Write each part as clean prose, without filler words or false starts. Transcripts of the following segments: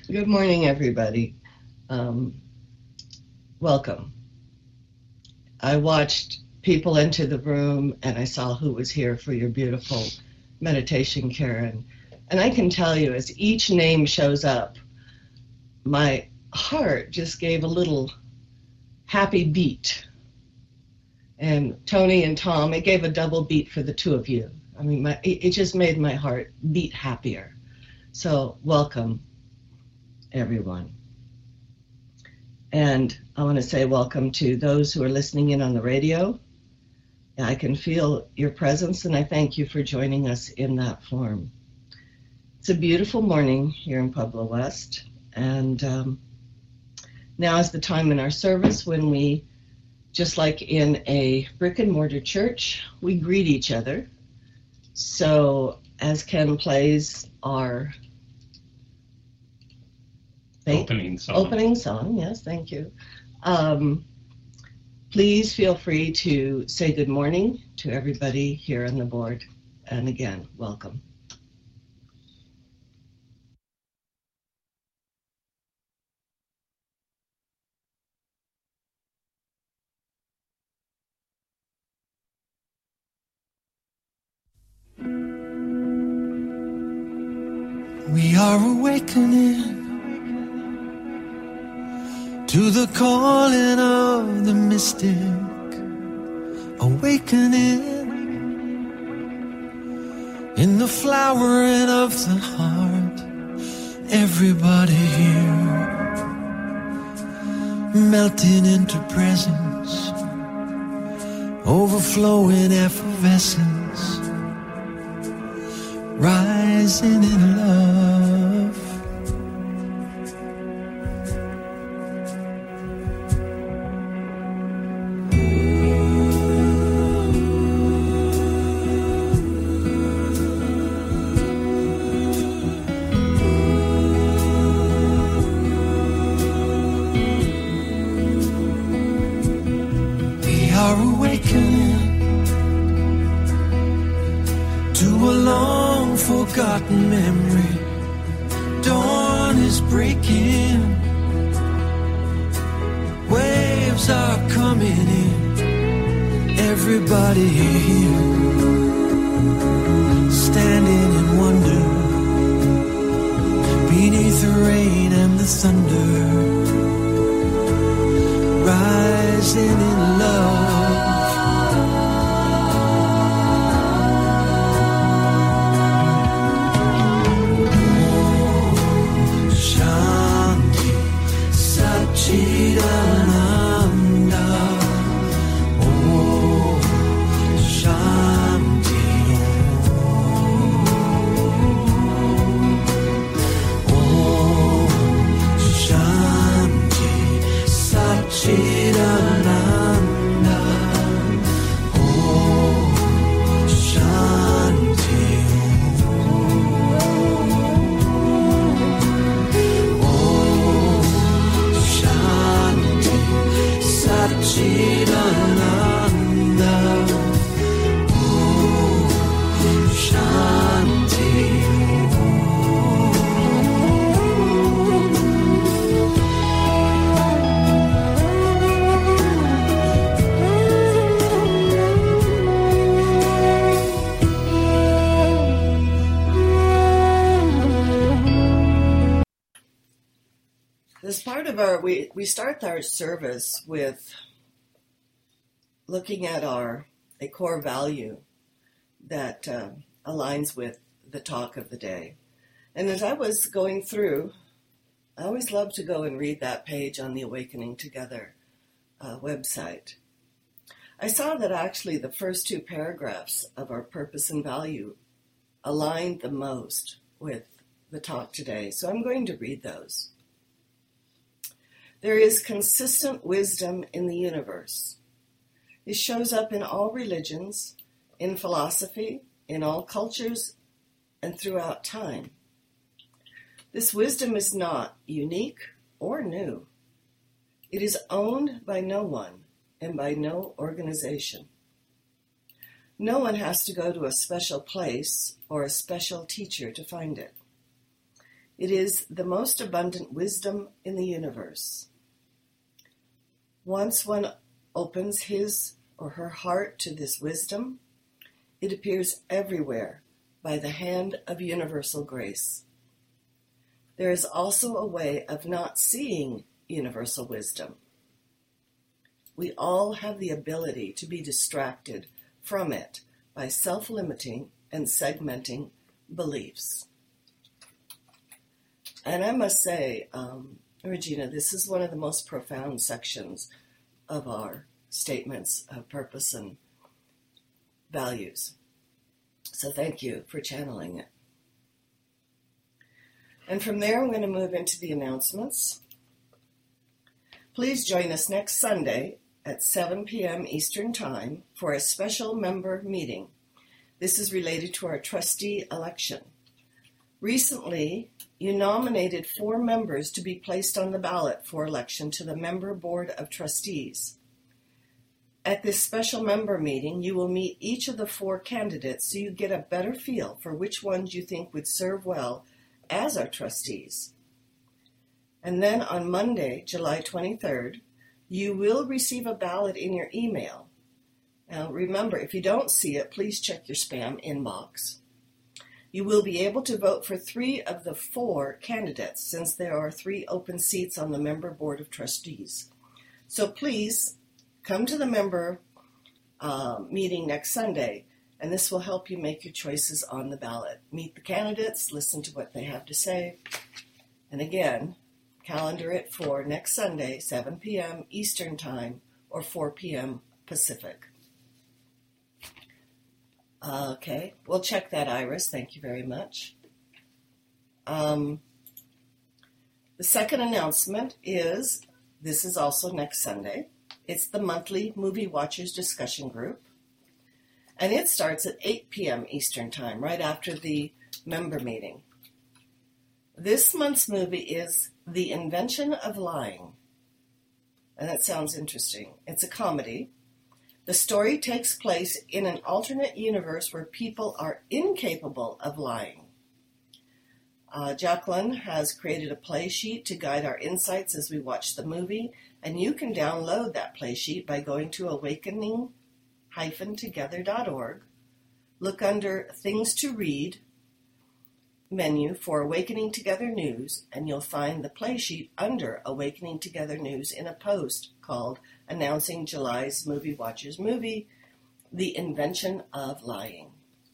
Good morning, everybody. Um, Welcome. I watched people enter the room and I saw who was here for your beautiful meditation, Karen. And I can tell you, as each name shows up, my heart just gave a little happy beat. And Tony and Tom, it gave a double beat for the two of you. I mean, it just made my heart beat happier. So, welcome, everyone. And I want to say welcome to those who are listening in on the radio. I can feel your presence, and I thank you for joining us in that form. It's a beautiful morning here in Pueblo West, and now is the time in our service when we, just like in a brick and mortar church, we greet each other. So as Ken plays our Opening song, yes, thank you. Please feel free to say good morning to everybody here on the board. And again, welcome. We are awakening to the calling of the mystic, awakening in the flowering of the heart. Everybody here melting into presence, overflowing effervescence, rising in love. We are awakening to a long forgotten memory. Dawn is breaking, waves are coming in. Everybody here standing in wonder beneath the rain and the thunder, rising in love. Chidananda, Om Shanti, Om Shanti, Satchidananda, Om Shanti, Satchidananda, Om Shanti, As part of we start our service with looking at a core value that aligns with the talk of the day. And as I was going through, I always love to go and read that page on the Awakening Together website. I saw that actually the first two paragraphs of our purpose and value aligned the most with the talk today. So I'm going to read those. There is consistent wisdom in the universe. It shows up in all religions, in philosophy, in all cultures, and throughout time. This wisdom is not unique or new. It is owned by no one and by no organization. No one has to go to a special place or a special teacher to find it. It is the most abundant wisdom in the universe. Once one opens his or her heart to this wisdom, it appears everywhere by the hand of universal grace. There is also a way of not seeing universal wisdom. We all have the ability to be distracted from it by self-limiting and segmenting beliefs. And I must say, Regina, this is one of the most profound sections of our statements of purpose and values. So thank you for channeling it. And from there, I'm going to move into the announcements. Please join us next Sunday at 7 p.m. Eastern Time for a special member meeting. This is related to our trustee election. Recently, you nominated 4 members to be placed on the ballot for election to the Member Board of Trustees. At this special member meeting, you will meet each of the 4 candidates so you get a better feel for which ones you think would serve well as our trustees. And then on Monday, July 23rd, you will receive a ballot in your email. Now remember, if you don't see it, please check your spam inbox. You will be able to vote for 3 of the 4 candidates since there are 3 open seats on the Member Board of Trustees. So please come to the member meeting next Sunday, and this will help you make your choices on the ballot. Meet the candidates, listen to what they have to say, and again, calendar it for next Sunday, 7 p.m. Eastern Time or 4 p.m. Pacific. Okay, we'll check that, Iris. Thank you very much. The second announcement is, this is also next Sunday. It's the monthly Movie Watchers discussion group. And it starts at 8 p.m. Eastern Time, right after the member meeting. This month's movie is The Invention of Lying. And that sounds interesting. It's a comedy. The story takes place in an alternate universe where people are incapable of lying. Jacqueline has created a play sheet to guide our insights as we watch the movie, and you can download that play sheet by going to awakening-together.org. Look under Things to Read menu for Awakening Together News, and you'll find the play sheet under Awakening Together News in a post called Announcing July's Movie Watchers movie, The Invention of Lying.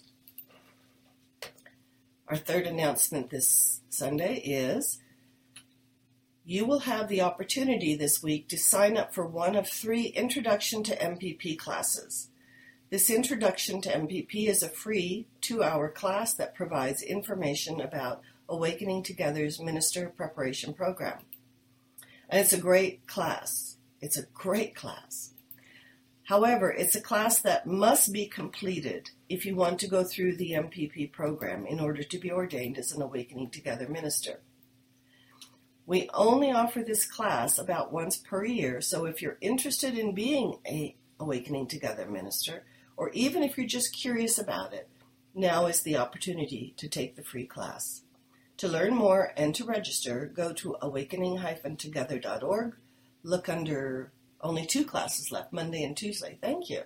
Our third announcement this Sunday is you will have the opportunity this week to sign up for one of 3 Introduction to MPP classes. This Introduction to MPP is a free 2-hour class that provides information about Awakening Together's Minister Preparation Program. And it's a great class. It's a great class. However, it's a class that must be completed if you want to go through the MPP program in order to be ordained as an Awakening Together minister. We only offer this class about once per year, so if you're interested in being an Awakening Together minister, or even if you're just curious about it, now is the opportunity to take the free class. To learn more and to register, go to awakening-together.org. Look under only 2 classes left, Monday and Tuesday. Thank you.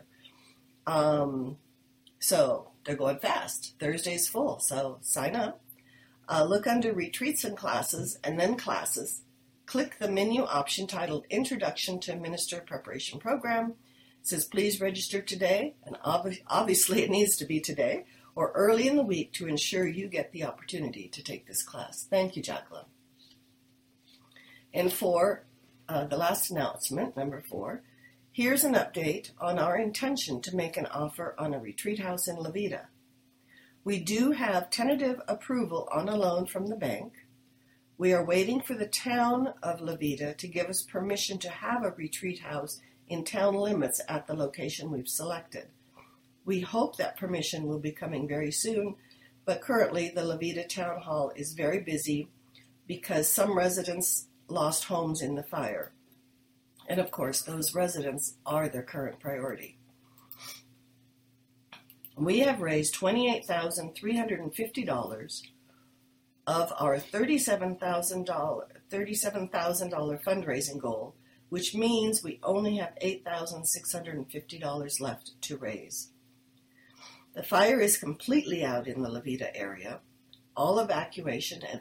So they're going fast. Thursday's full, so sign up. Look under Retreats and Classes, and then Classes. Click the menu option titled Introduction to Minister Preparation Program. It says, please register today, and obviously it needs to be today, or early in the week to ensure you get the opportunity to take this class. Thank you, Jacqueline. And for the last announcement, number 4, here's an update on our intention to make an offer on a retreat house in Levita. We do have tentative approval on a loan from the bank. We are waiting for the town of Levita to give us permission to have a retreat house in town limits at the location we've selected. We hope that permission will be coming very soon, but currently the Levita Town Hall is very busy because some residents lost homes in the fire. And of course, those residents are their current priority. We have raised $28,350 of our $37,000 fundraising goal, which means we only have $8,650 left to raise. The fire is completely out in the Levita area. All evacuation and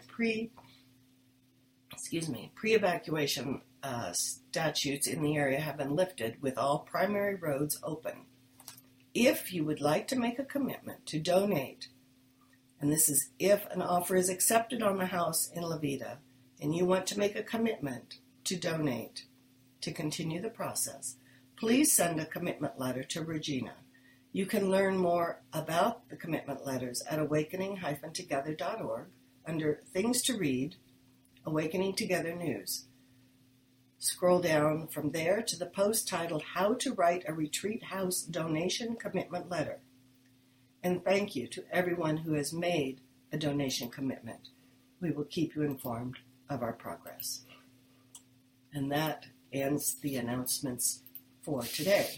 pre-evacuation statutes in the area have been lifted, with all primary roads open. If you would like to make a commitment to donate, and this is if an offer is accepted on the house in Levita, and you want to make a commitment to donate to continue the process, please send a commitment letter to Regina. You can learn more about the commitment letters at awakening-together.org under Things to Read, Awakening Together News. Scroll down from there to the post titled How to Write a Retreat House Donation Commitment Letter. And thank you to everyone who has made a donation commitment. We will keep you informed of our progress. And that ends the announcements for today.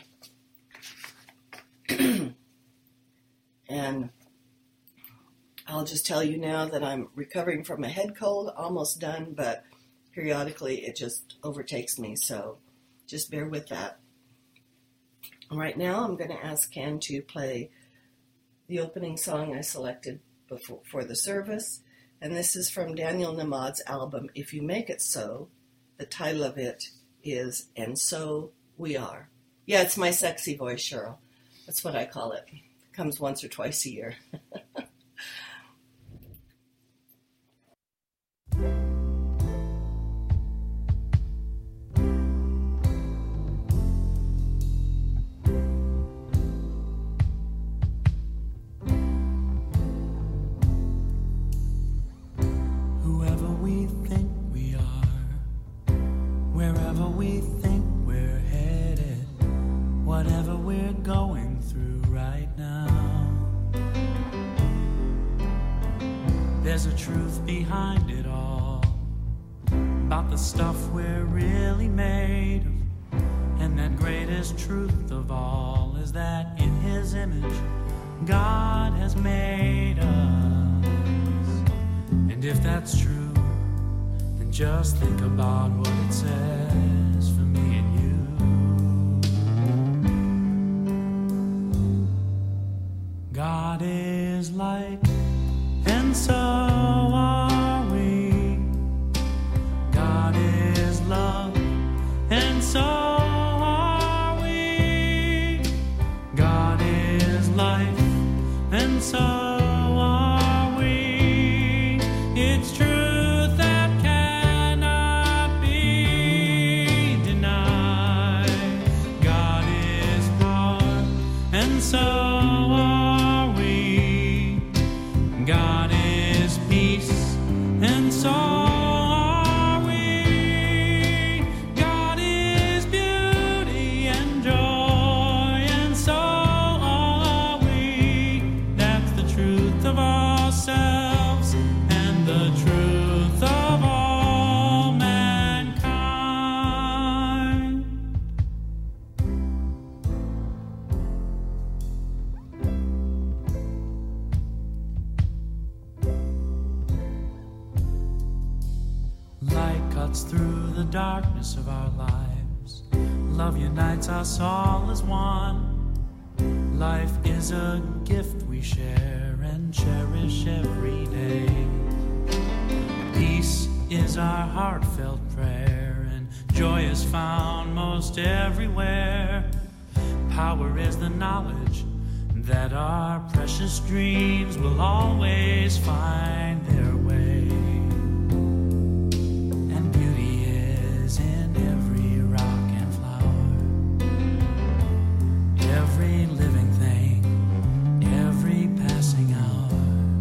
And I'll just tell you now that I'm recovering from a head cold, almost done, but periodically it just overtakes me, so just bear with that. Right now I'm going to ask Ken to play the opening song I selected for the service, and this is from Daniel Namad's album, If You Make It So. The title of it is And So We Are. Yeah, it's my sexy voice, Cheryl. That's what I call it. It comes once or twice a year. Whoever we think we are, wherever we think we're headed, whatever we're going through right now, there's a truth behind it all, about the stuff we're really made of. And that greatest truth of all is that in His image God has made us. And if that's true, then just think about what it says for me and you. God is light, and so are we. God is love, and so are we. God is life, and so are we. It's truth that cannot be denied. God is power, and so are we. God is peace, and so are we. God is beauty and joy, and so are we. That's the truth of ourselves and the truth of all mankind. Light cuts through the darkness of our lives. Love unites us all as one. Life is a gift we share and cherish every day. Peace is our heartfelt prayer, and joy is found most everywhere. Power is the knowledge that our precious dreams will always find their way. And beauty is in every rock and flower, every living thing, every passing hour.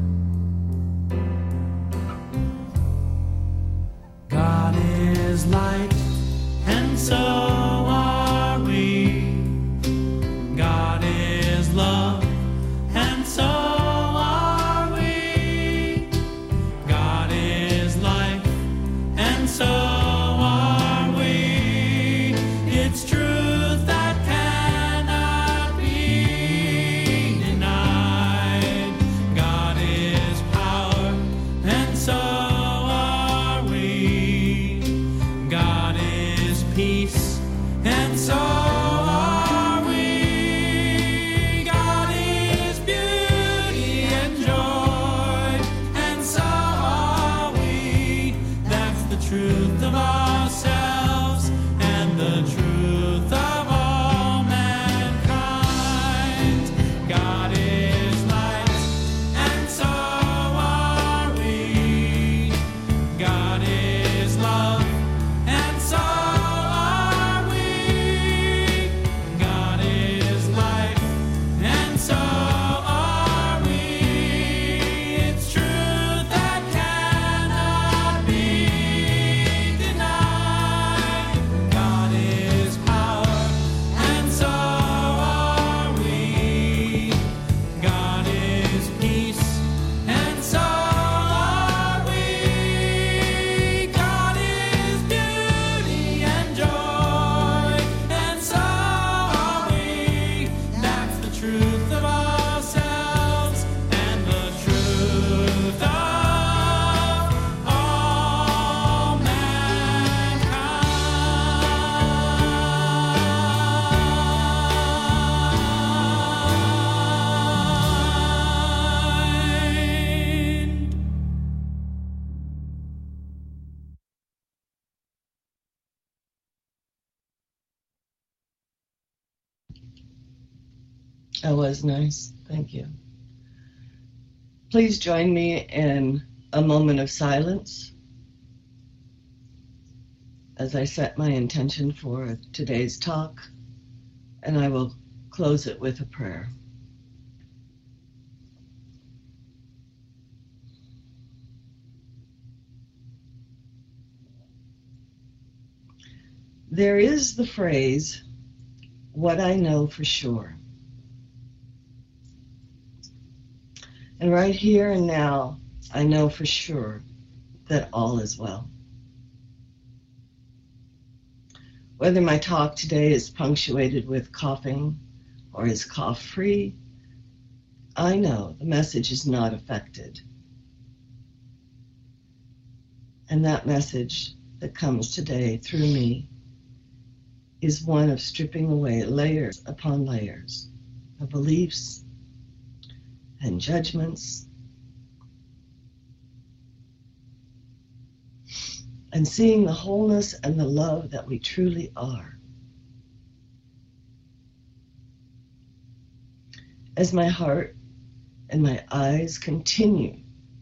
God is light, and so are we. God is love, and so are we. God is life, and so are we. It's truth that cannot be denied. God is power, and so That was nice. Thank you. Please join me in a moment of silence as I set my intention for today's talk, and I will close it with a prayer. There is the phrase, "what I know for sure." And right here and now, I know for sure that all is well. Whether my talk today is punctuated with coughing or is cough-free, I know the message is not affected. And that message that comes today through me is one of stripping away layers upon layers of beliefs and judgments, and seeing the wholeness and the love that we truly are. As my heart and my eyes continue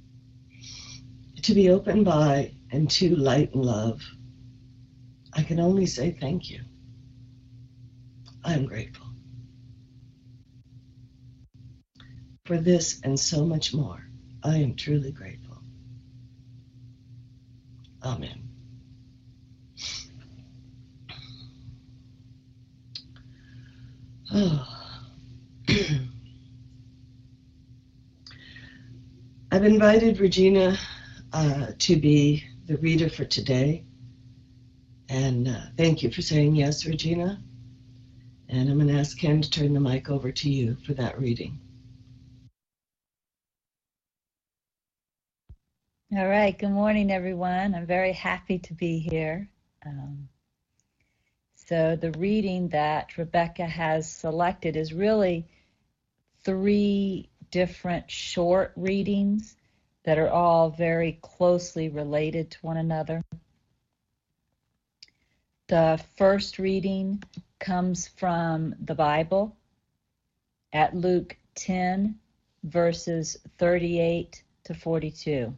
to be opened by and to light and love, I can only say thank you. I am grateful for this and so much more. I am truly grateful. Amen. Oh. I've invited Regina to be the reader for today. And thank you for saying yes, Regina. And I'm going to ask Ken to turn the mic over to you for that reading. All right. Good morning, everyone. I'm very happy to be here. So the reading that Rebecca has selected is really 3 different short readings that are all very closely related to one another. The first reading comes from the Bible at Luke 10, verses 38 to 42.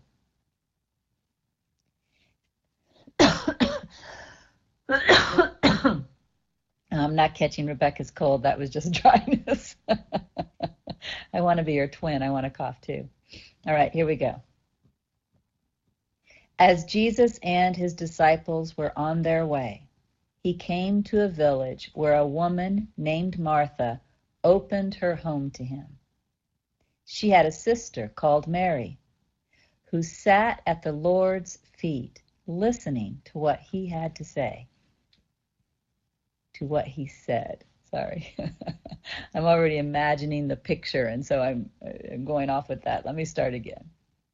I'm not catching Rebecca's cold. That was just dryness. I want to be your twin. I want to cough too. All right, here we go. As Jesus and his disciples were on their way, he came to a village where a woman named Martha opened her home to him. She had a sister called Mary, who sat at the Lord's feet, listening to what he had to say. To what he said. Sorry. I'm already imagining the picture, and so I'm going off with that. Let me start again.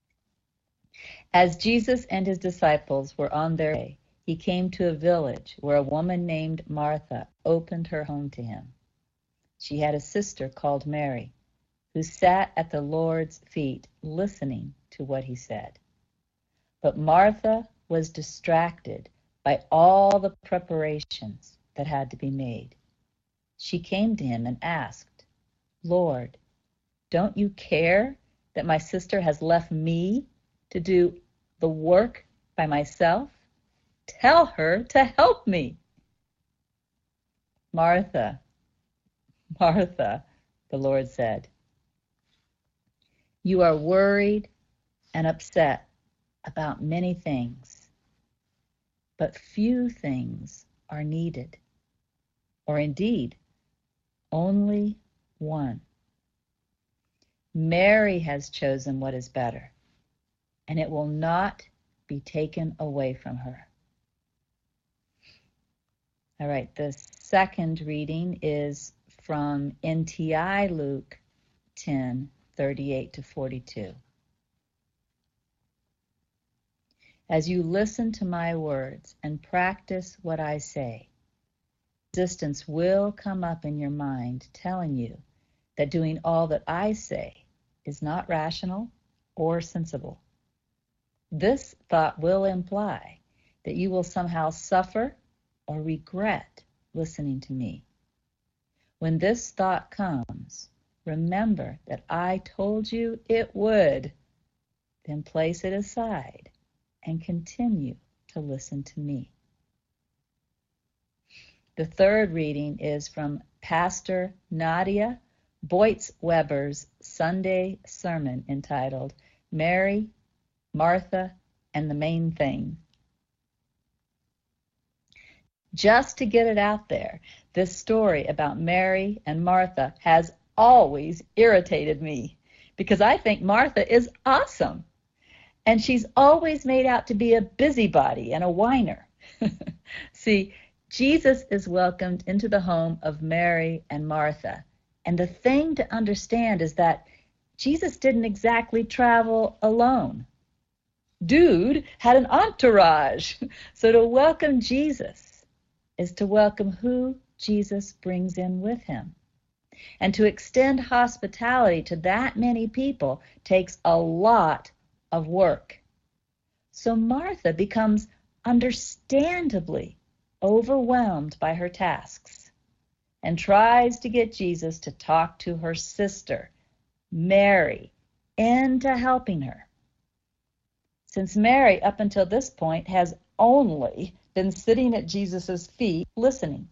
As Jesus and his disciples were on their way, he came to a village where a woman named Martha opened her home to him. She had a sister called Mary, who sat at the Lord's feet, listening to what he said. But Martha was distracted by all the preparations that had to be made. She came to him and asked, "Lord, don't you care that my sister has left me to do the work by myself? Tell her to help me." "Martha, Martha," the Lord said, "you are worried and upset about many things, but few things are needed, or indeed, only one. Mary has chosen what is better, and it will not be taken away from her." All right, the second reading is from NTI Luke 10, 38 to 42. As you listen to my words and practice what I say, resistance will come up in your mind telling you that doing all that I say is not rational or sensible. This thought will imply that you will somehow suffer or regret listening to me. When this thought comes, remember that I told you it would. Then place it aside and continue to listen to me. The third reading is from Pastor Nadia Boitz-Weber's Sunday sermon entitled Mary, Martha, and the Main Thing. Just to get it out there, this story about Mary and Martha has always irritated me because I think Martha is awesome. And she's always made out to be a busybody and a whiner. See, Jesus is welcomed into the home of Mary and Martha. And the thing to understand is that Jesus didn't exactly travel alone. Dude had an entourage. So to welcome Jesus is to welcome who Jesus brings in with him. And to extend hospitality to that many people takes a lot of work. So Martha becomes understandably overwhelmed by her tasks and tries to get Jesus to talk to her sister, Mary, into helping her. Since Mary, up until this point, has only been sitting at Jesus' feet listening.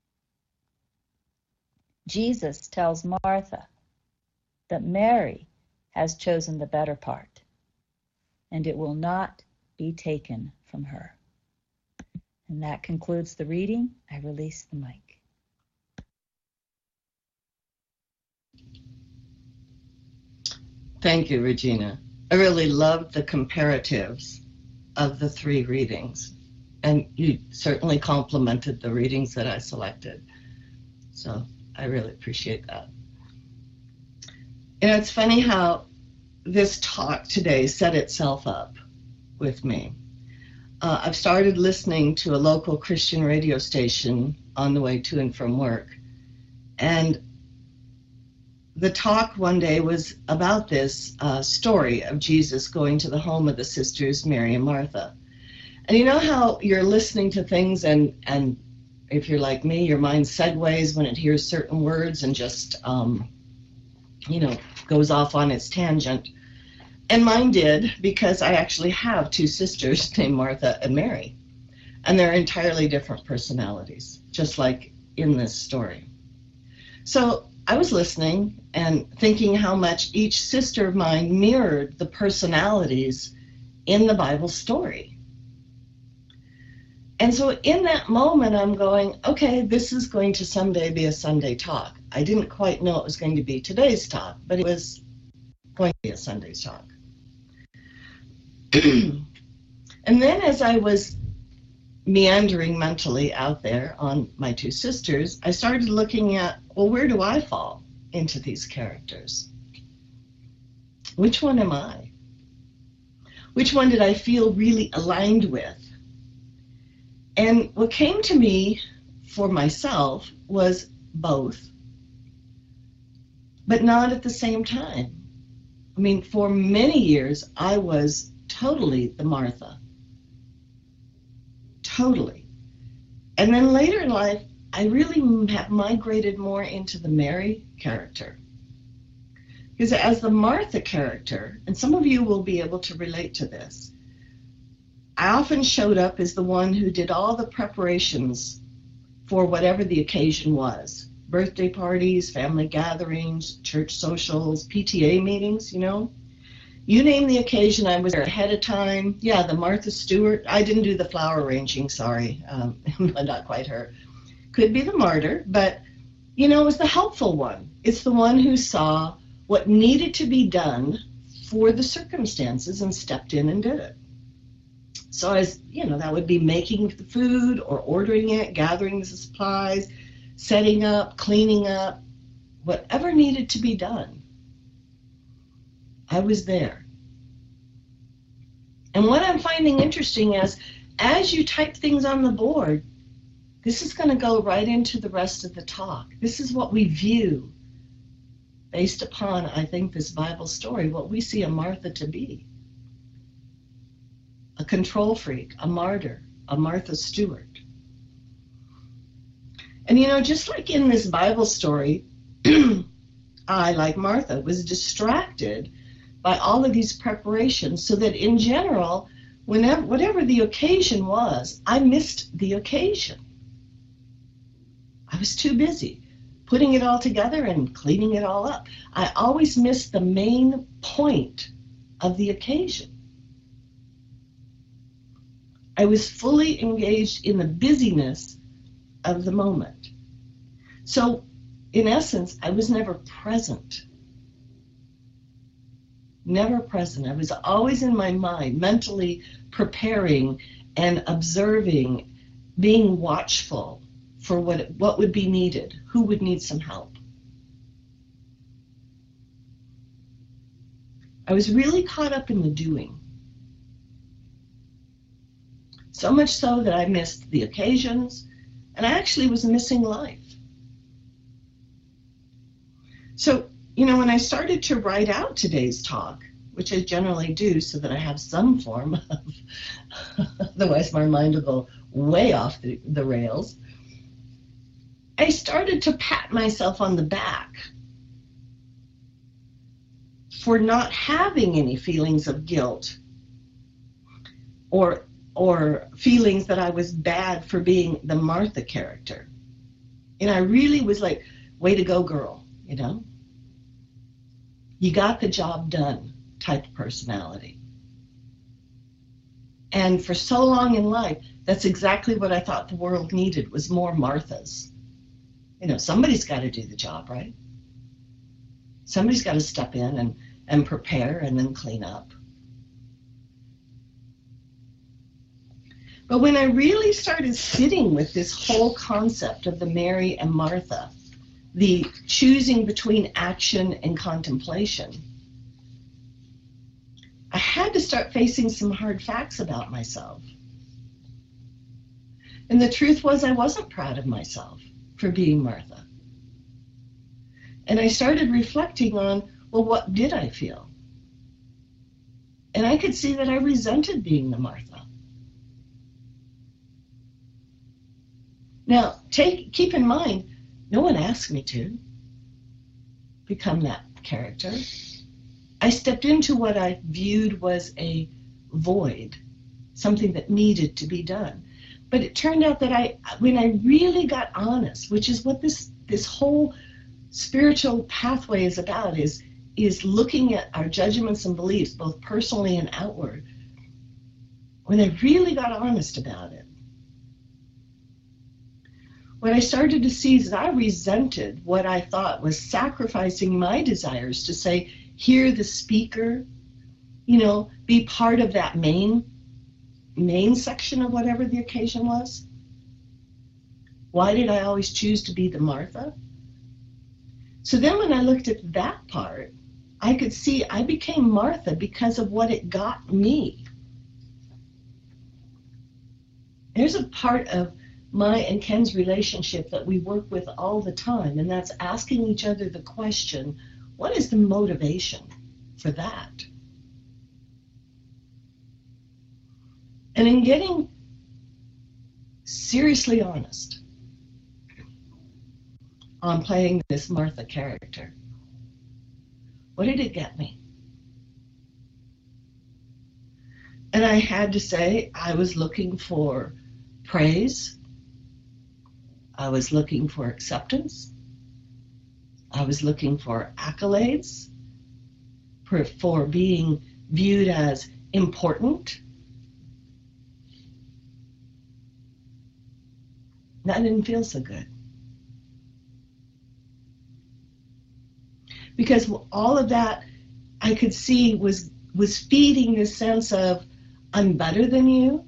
Jesus tells Martha that Mary has chosen the better part, and it will not be taken from her. And that concludes the reading. I release the mic. Thank you, Regina. I really loved the comparatives of the three readings, and you certainly complimented the readings that I selected. So I really appreciate that. You know, it's funny how this talk today set itself up with me. I've started listening to a local Christian radio station on the way to and from work. And the talk one day was about this story of Jesus going to the home of the sisters, Mary and Martha. And you know how you're listening to things and if you're like me, your mind segues when it hears certain words and just, goes off on its tangent. And mine did, because I actually have two sisters named Martha and Mary. And they're entirely different personalities, just like in this story. So I was listening and thinking how much each sister of mine mirrored the personalities in the Bible story. And so in that moment, I'm going, okay, this is going to someday be a Sunday talk. I didn't quite know it was going to be today's talk, but it was going to be a Sunday talk. And then as I was meandering mentally out there on my two sisters, I started looking at, well, where do I fall into these characters? Which one am I? Which one did I feel really aligned with? And what came to me for myself was both, but not at the same time. I mean, for many years, I was totally the Martha. Totally. And then later in life, I really have migrated more into the Mary character. Because as the Martha character, and some of you will be able to relate to this, I often showed up as the one who did all the preparations for whatever the occasion was. Birthday parties, family gatherings, church socials, PTA meetings, you know. You name the occasion, I was there ahead of time. Yeah, the Martha Stewart. I didn't do the flower arranging, sorry. Not quite her. Could be the martyr, but, you know, it was the helpful one. It's the one who saw what needed to be done for the circumstances and stepped in and did it. So as, you know, that would be making the food or ordering it, gathering the supplies, setting up, cleaning up, whatever needed to be done. I was there. And what I'm finding interesting is, as you type things on the board, this is going to go right into the rest of the talk. This is what we view based upon, I think, this Bible story, what we see a Martha to be. A control freak, a martyr, a Martha Stewart. And you know, just like in this Bible story, I, like Martha, was distracted by all of these preparations, so that in general, whatever the occasion was, I missed the occasion. I was too busy putting it all together and cleaning it all up. I always missed the main point of the occasion. I was fully engaged in the busyness of the moment. So, in essence, I was never present. Never present. I was always in my mind, mentally preparing and observing, being watchful for what would be needed, who would need some help. I was really caught up in the doing. So much so that I missed the occasions, and I actually was missing life. So, when I started to write out today's talk, which I generally do so that I have some form of, otherwise my mind will go way off the rails, I started to pat myself on the back for not having any feelings of guilt or feelings that I was bad for being the Martha character. And I really was like, way to go, girl, You got the job done type of personality. And for so long in life, that's exactly what I thought the world needed, was more Marthas. Somebody's got to do the job, right? Somebody's got to step in and prepare and then clean up. But when I really started sitting with this whole concept of the Mary and Martha, the choosing between action and contemplation, I had to start facing some hard facts about myself. And the truth was, I wasn't proud of myself for being Martha. And I started reflecting on, well, what did I feel? And I could see that I resented being the Martha. Now, keep in mind, no one asked me to become that character. I stepped into what I viewed was a void, something that needed to be done. But it turned out that when I really got honest, which is what this whole spiritual pathway is about, is looking at our judgments and beliefs, both personally and outward. When I really got honest about it, what I started to see is that I resented what I thought was sacrificing my desires to say, hear the speaker, be part of that main section of whatever the occasion was. Why did I always choose to be the Martha? So then when I looked at that part, I could see I became Martha because of what it got me. There's a part of my and Ken's relationship that we work with all the time, and that's asking each other the question, what is the motivation for that? And in getting seriously honest on playing this Martha character, what did it get me? And I had to say, I was looking for praise. I was looking for acceptance. I was looking for accolades, for being viewed as important. That didn't feel so good. Because all of that I could see was feeding this sense of, I'm better than you.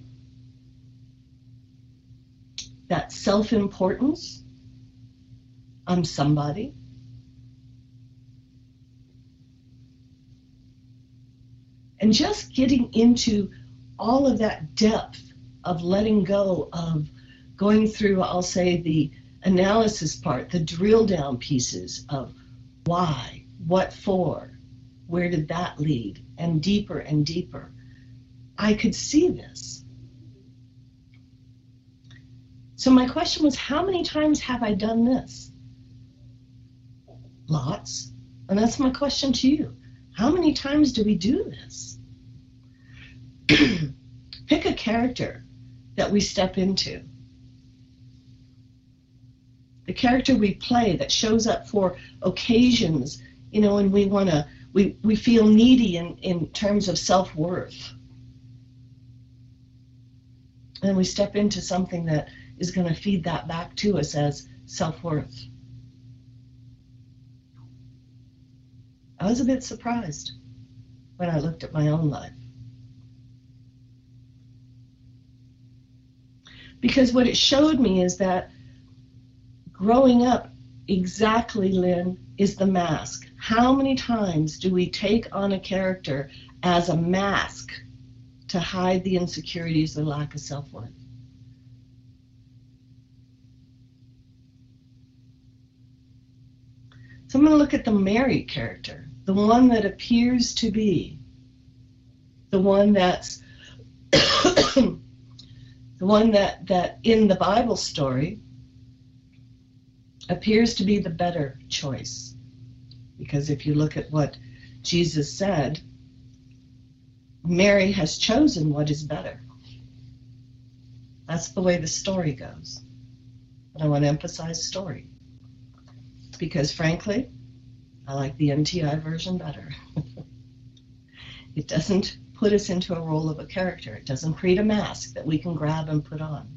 That self-importance. I'm somebody. And just getting into all of that depth of letting go, of going through, I'll say, the analysis part, the drill down pieces of why, what for, where did that lead, and deeper, I could see this. So my question was, how many times have I done this? Lots. And that's my question to you. How many times do we do this? Pick a character that we step into. The character we play that shows up for occasions, and we feel needy in terms of self-worth. And we step into something that is going to feed that back to us as self-worth. I was a bit surprised when I looked at my own life. Because what it showed me is that growing up, exactly, Lynn, is the mask. How many times do we take on a character as a mask to hide the insecurities or lack of self-worth? So I'm going to look at the Mary character, the one that appears to be, the one that's, the one that in the Bible story appears to be the better choice. Because if you look at what Jesus said, Mary has chosen what is better. That's the way the story goes. But I want to emphasize story. Because frankly, I like the NTI version better. It doesn't put us into a role of a character. It doesn't create a mask that we can grab and put on.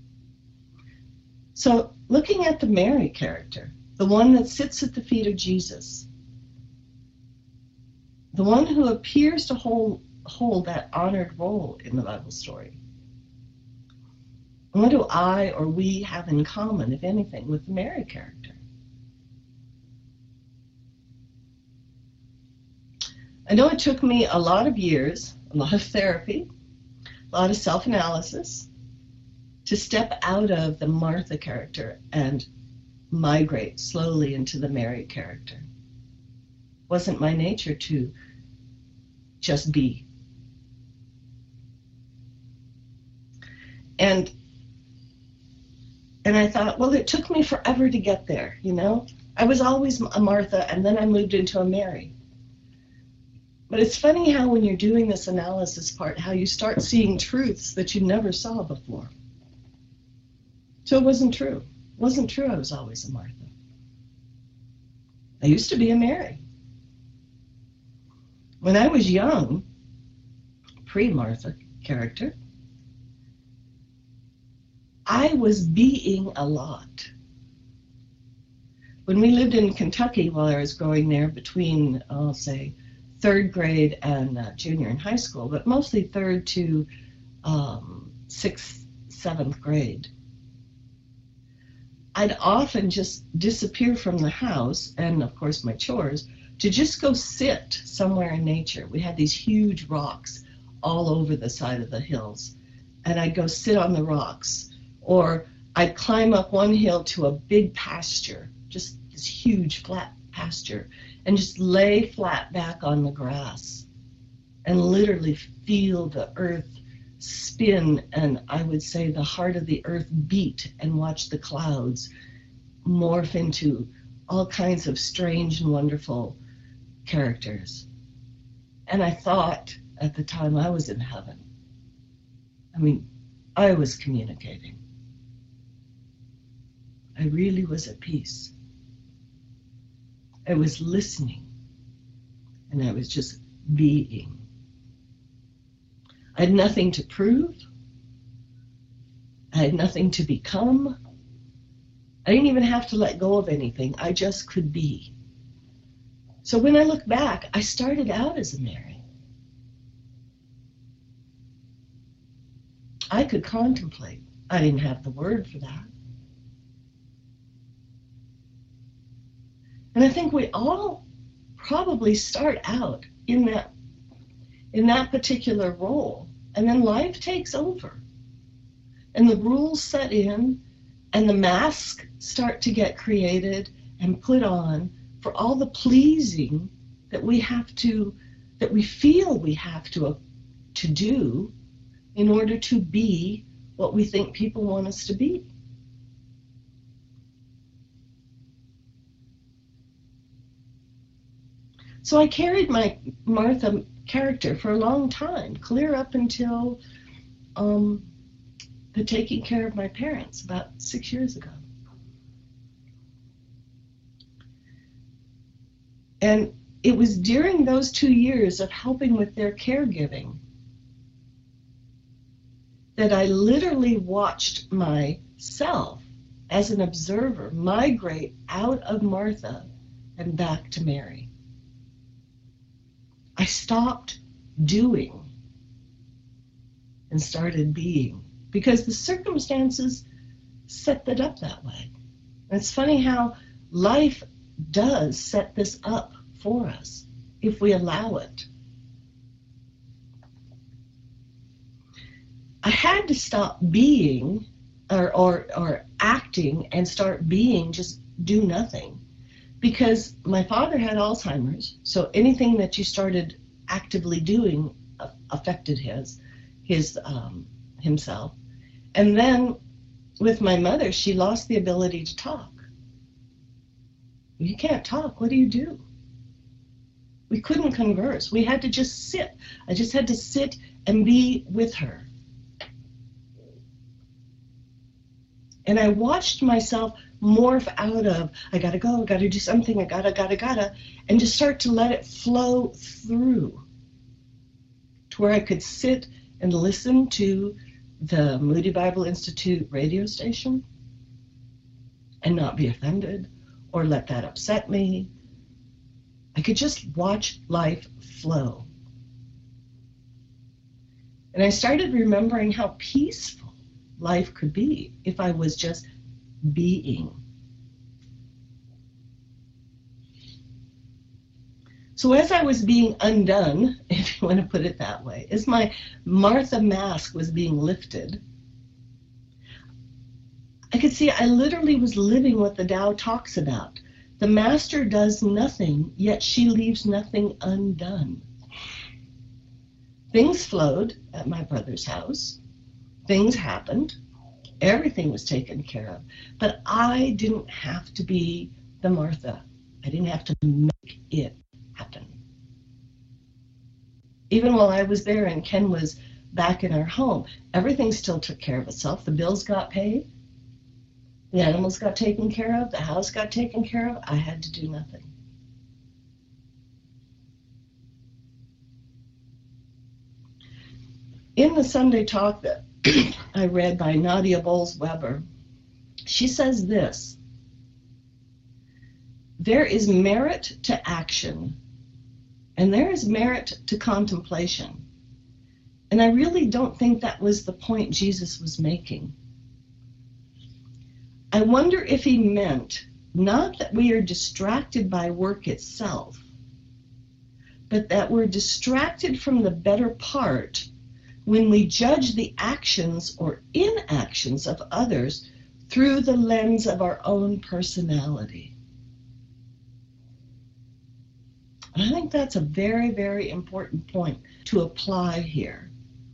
So looking at the Mary character, the one that sits at the feet of Jesus, the one who appears to hold that honored role in the Bible story, what do I or we have in common, if anything, with the Mary character? I know it took me a lot of years, a lot of therapy, a lot of self-analysis to step out of the Martha character and migrate slowly into the Mary character. It wasn't my nature to just be. And I thought, well, it took me forever to get there, I was always a Martha, and then I moved into a Mary. But it's funny how when you're doing this analysis part, how you start seeing truths that you never saw before. So it wasn't true. It wasn't true I was always a Martha. I used to be a Mary. When I was young, pre-Martha character, I was being a lot. When we lived in Kentucky while I was growing there between, I'll say, third grade and junior in high school, but mostly third to sixth, seventh grade, I'd often just disappear from the house and, of course, my chores to just go sit somewhere in nature. We had these huge rocks all over the side of the hills, and I'd go sit on the rocks, or I'd climb up one hill to a big pasture, just this huge flat pasture, and just lay flat back on the grass and literally feel the earth spin, and I would say the heart of the earth beat, and watch the clouds morph into all kinds of strange and wonderful characters. And I thought at the time I was in heaven. I mean, I was communicating. I really was at peace. I was listening, and I was just being. I had nothing to prove. I had nothing to become. I didn't even have to let go of anything. I just could be. So when I look back, I started out as a Mary. I could contemplate. I didn't have the word for that. And I think we all probably start out in that particular role, and then life takes over, and the rules set in, and the masks start to get created and put on for all the pleasing that we feel we have to do in order to be what we think people want us to be. So I carried my Martha character for a long time, clear up until the taking care of my parents about 6 years ago. And it was during those 2 years of helping with their caregiving that I literally watched myself as an observer migrate out of Martha and back to Mary. I stopped doing and started being because the circumstances set that up that way. And it's funny how life does set this up for us if we allow it. I had to stop being or acting and start being, just do nothing. Because my father had Alzheimer's, so anything that you started actively doing affected himself. And then with my mother, she lost the ability to talk. You can't talk. What do you do? We couldn't converse. We had to just sit. I just had to sit and be with her. And I watched myself morph out of, I gotta go, I gotta do something, I gotta, and just start to let it flow through to where I could sit and listen to the Moody Bible Institute radio station and not be offended or let that upset me. I could just watch life flow. And I started remembering how peaceful life could be if I was just being. So as I was being undone, if you want to put it that way, as my Martha mask was being lifted, I could see I literally was living what the Tao talks about. The master does nothing, yet she leaves nothing undone. Things flowed at my brother's house. Things happened. Everything was taken care of. But I didn't have to be the Martha. I didn't have to make it happen. Even while I was there and Ken was back in our home, everything still took care of itself. The bills got paid. The animals got taken care of. The house got taken care of. I had to do nothing. In the Sunday talk that I read by Nadia Bowles-Weber, she says this: there is merit to action, and there is merit to contemplation. And I really don't think that was the point Jesus was making. I wonder if he meant not that we are distracted by work itself, but that we're distracted from the better part when we judge the actions or inactions of others through the lens of our own personality. And I think that's a very, very important point to apply here.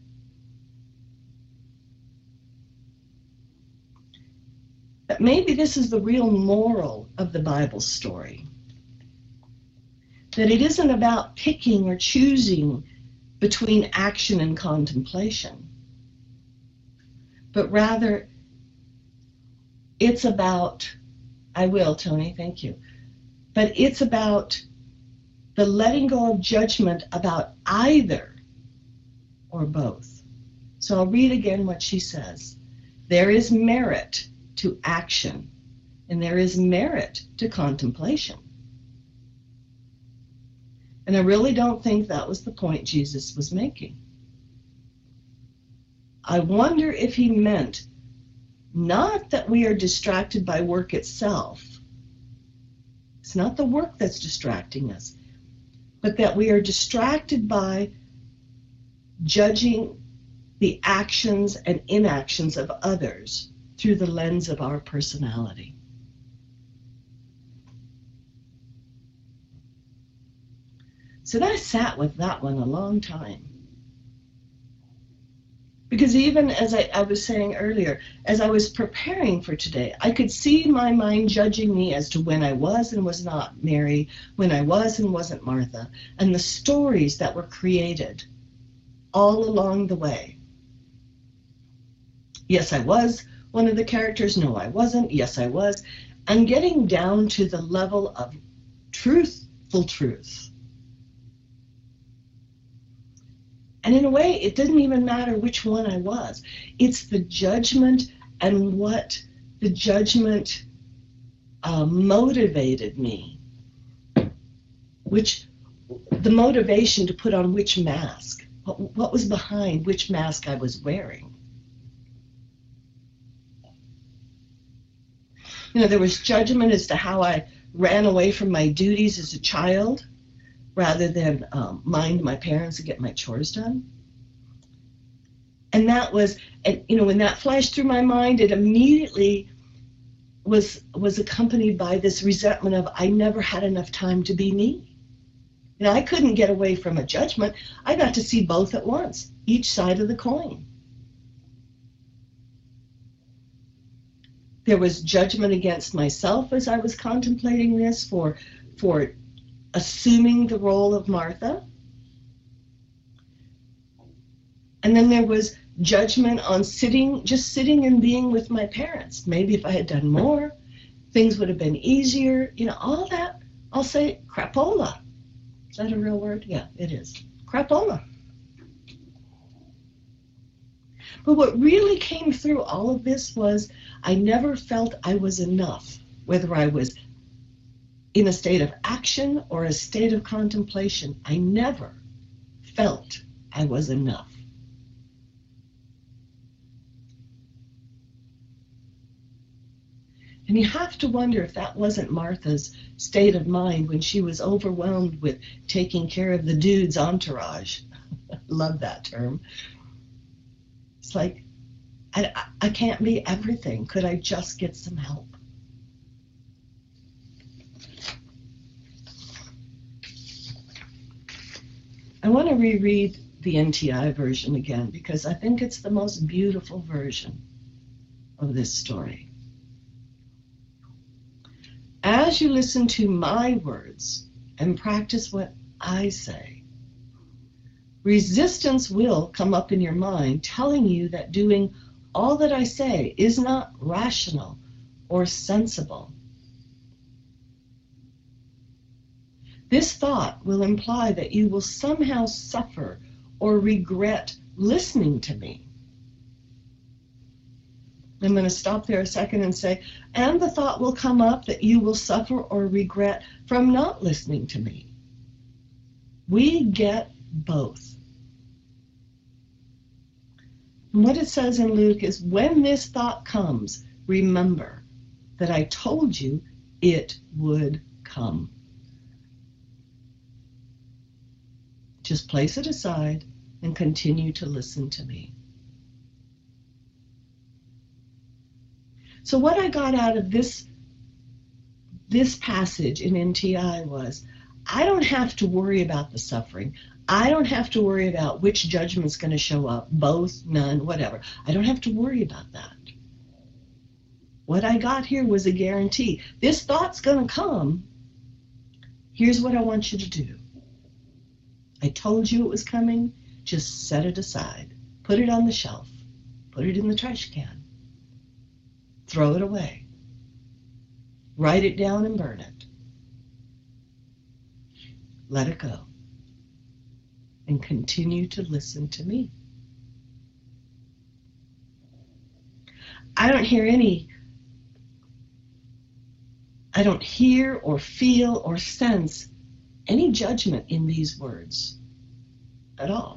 But maybe this is the real moral of the Bible story. That it isn't about picking or choosing between action and contemplation, but rather it's about, I will, Tony, thank you, but it's about the letting go of judgment about either or both. So I'll read again what she says. There is merit to action, and there is merit to contemplation. And I really don't think that was the point Jesus was making. I wonder if he meant not that we are distracted by work itself. It's not the work that's distracting us, but that we are distracted by judging the actions and inactions of others through the lens of our personality. So I sat with that one a long time. Because even as I was saying earlier, as I was preparing for today, I could see my mind judging me as to when I was and was not Mary, when I was and wasn't Martha, and the stories that were created all along the way. Yes, I was one of the characters. No, I wasn't. Yes, I was. And getting down to the level of truthful truth. And in a way, it didn't even matter which one I was. It's the judgment and what the judgment motivated me. The motivation to put on which mask. What was behind which mask I was wearing. There was judgment as to how I ran away from my duties as a child, rather than mind my parents and get my chores done. And that was, when that flashed through my mind, it immediately was accompanied by this resentment of I never had enough time to be me. I couldn't get away from a judgment. I got to see both at once, each side of the coin. There was judgment against myself as I was contemplating this for assuming the role of Martha. And then there was judgment on just sitting and being with my parents. Maybe if I had done more, things would have been easier. All that, I'll say crapola. Is that a real word? Yeah, it is. Crapola. But what really came through all of this was I never felt I was enough, whether I was in a state of action or a state of contemplation. I never felt I was enough. And you have to wonder if that wasn't Martha's state of mind when she was overwhelmed with taking care of the dude's entourage. Love that term. It's like, I can't be everything. Could I just get some help? I want to reread the NTI version again because I think it's the most beautiful version of this story. As you listen to my words and practice what I say, resistance will come up in your mind telling you that doing all that I say is not rational or sensible. This thought will imply that you will somehow suffer or regret listening to me. I'm going to stop there a second and say, and the thought will come up that you will suffer or regret from not listening to me. We get both. And what it says in Luke is, when this thought comes, remember that I told you it would come. Just place it aside and continue to listen to me. So what I got out of this passage in NTI was, I don't have to worry about the suffering. I don't have to worry about which judgment's going to show up, both, none, whatever. I don't have to worry about that. What I got here was a guarantee. This thought's going to come. Here's what I want you to do. I told you it was coming. Just set it aside. Put it on the shelf. Put it in the trash can. Throw it away. Write it down and burn it. Let it go. And continue to listen to me. I don't hear or feel or sense any judgment in these words at all.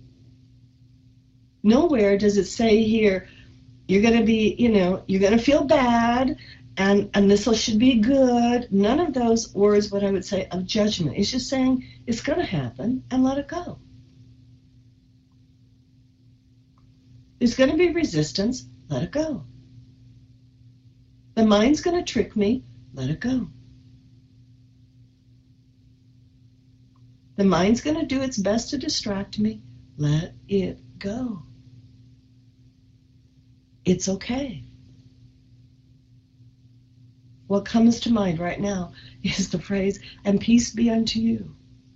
Nowhere does it say here, you're going to be, you're going to feel bad and this should be good. None of those words, what I would say, of judgment. It's just saying it's going to happen and let it go. There's going to be resistance, let it go. The mind's going to trick me, let it go. The mind's going to do its best to distract me, let it go. it's okay. What comes to mind right now is the phrase, and peace be unto you.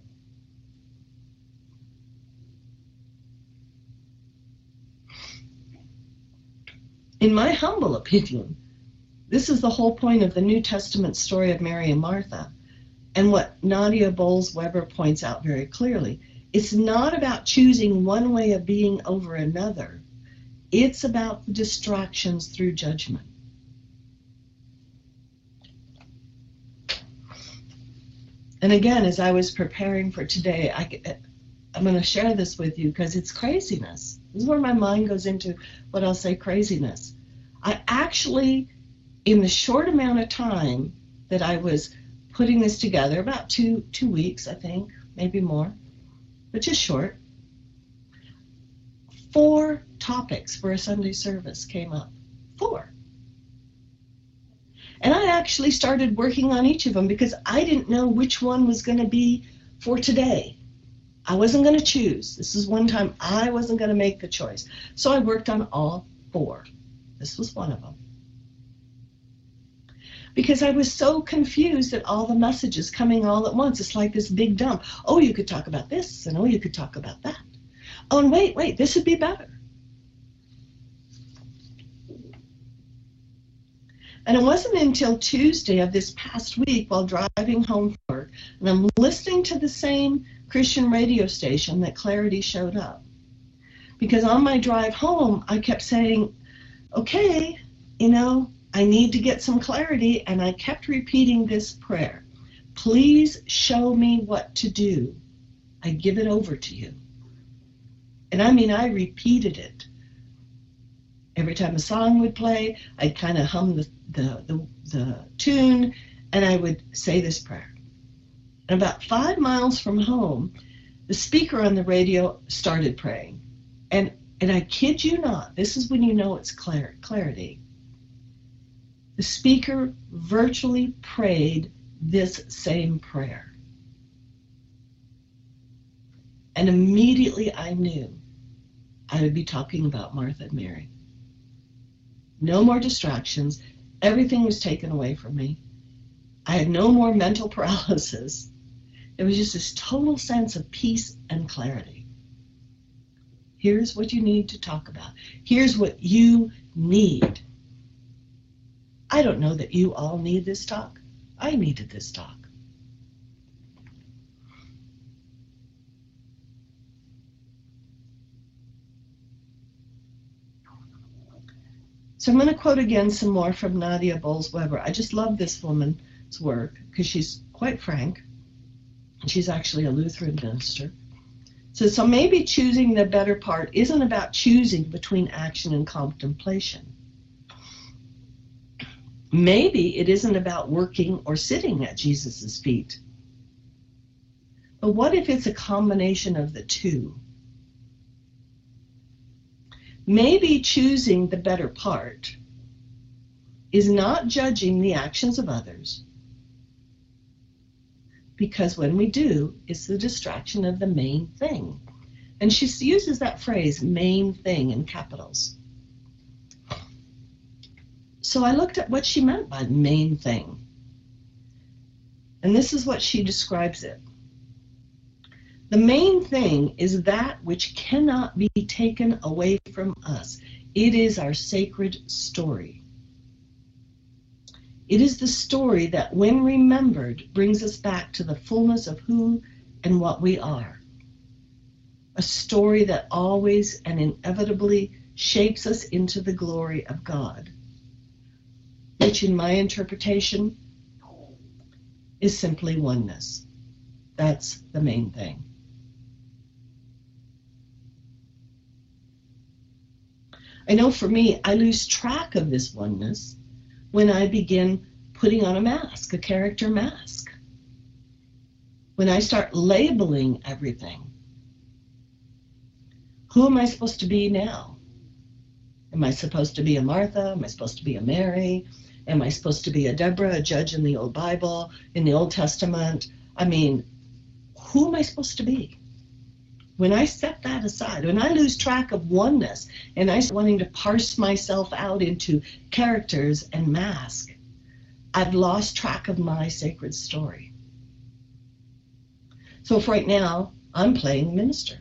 In my humble opinion, this is the whole point of the New Testament story of Mary and Martha. And what Nadia Bolz-Weber points out very clearly, it's not about choosing one way of being over another. It's about the distractions through judgment. And again, as I was preparing for today, I'm going to share this with you because it's craziness. This is where my mind goes into what I'll say craziness. I actually, in the short amount of time that I was putting this together, about two weeks, I think, maybe more, but just short, 4 topics for a Sunday service came up. 4. And I actually started working on each of them because I didn't know which one was going to be for today. I wasn't going to choose. This is one time I wasn't going to make the choice. So I worked on all 4. This was one of them. Because I was so confused at all the messages coming all at once. It's like this big dump. Oh, you could talk about this, and oh, you could talk about that. Oh, and wait, this would be better. And it wasn't until Tuesday of this past week while driving home from work, and I'm listening to the same Christian radio station that clarity showed up. Because on my drive home, I kept saying, okay, I need to get some clarity, and I kept repeating this prayer. Please show me what to do. I give it over to you. And I repeated it. Every time a song would play, I'd kind of hum the tune, and I would say this prayer. And about 5 miles from home, the speaker on the radio started praying. And I kid you not, this is when you know it's clarity. The speaker virtually prayed this same prayer. And immediately I knew I would be talking about Martha and Mary. No more distractions. Everything was taken away from me. I had no more mental paralysis. It was just this total sense of peace and clarity. Here's what you need to talk about. Here's what you need. I don't know that you all need this talk. I needed this talk. So I'm going to quote again some more from Nadia Bolz-Weber. I just love this woman's work because she's quite frank. She's actually a Lutheran minister. So maybe choosing the better part isn't about choosing between action and contemplation. Maybe it isn't about working or sitting at Jesus' feet. But what if it's a combination of the two? Maybe choosing the better part is not judging the actions of others, because when we do, it's the distraction of the main thing. And she uses that phrase, main thing, in capitals. So I looked at what she meant by main thing. And this is what she describes it. The main thing is that which cannot be taken away from us. It is our sacred story. It is the story that, when remembered, brings us back to the fullness of who and what we are. A story that always and inevitably shapes us into the glory of God, which in my interpretation is simply oneness. That's the main thing. I know for me, I lose track of this oneness when I begin putting on a mask, a character mask. When I start labeling everything. Who am I supposed to be now? Am I supposed to be a Martha? Am I supposed to be a Mary? Am I supposed to be a Deborah, a judge in the Old Bible, in the Old Testament? I mean, who am I supposed to be? When I set that aside, when I lose track of oneness and I start wanting to parse myself out into characters and masks, I've lost track of my sacred story. So if right now, I'm playing minister.